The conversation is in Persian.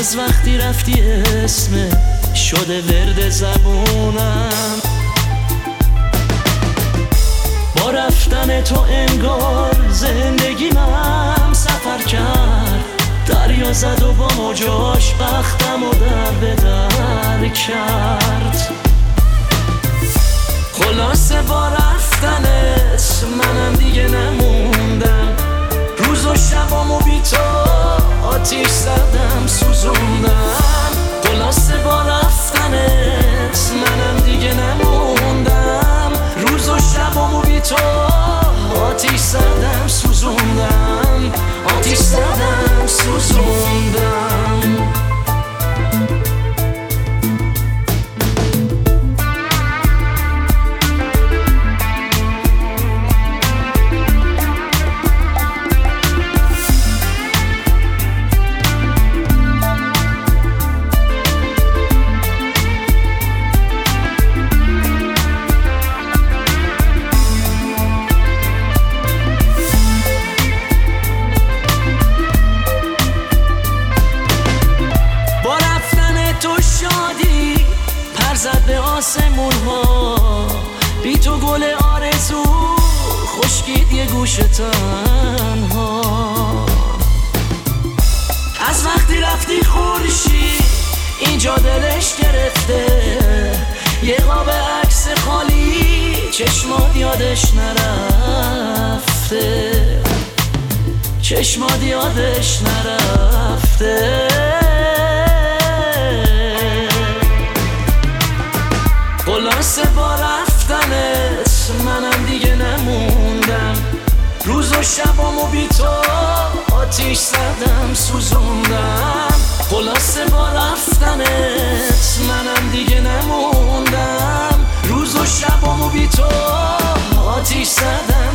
از وقتی رفتی اسمت شده ورد زبونم. با رفتن تو انگار زندگیمم سفر کرد، دریا زد و با موجاش بختم و در به در کرد. خلاصه با رفتنت منم دیگه نموندم، روز و شبامو بی تو آتیش زدم سوزوندم. خلاصه با رفتنت منم دیگه نموندم، روز و شبامو بی تو آتیش زدم سوزوندم، آتیش زدم سوزوندم. زد به آسمون ها بی تو گل آرزو خشکید یه گوش تنها. از وقتی رفتی خورشید اینجا دلش گرفته، یه قاب عکس خالی چشمات یادش نرفته، چشمات یادش نرفته. خلاصه با رفتنت منم دیگه نموندم، روز و شبامو بی تو آتیش زدم سوزوندم. خلاصه با رفتنت منم دیگه نموندم، روز و شبامو بی تو آتیش زدم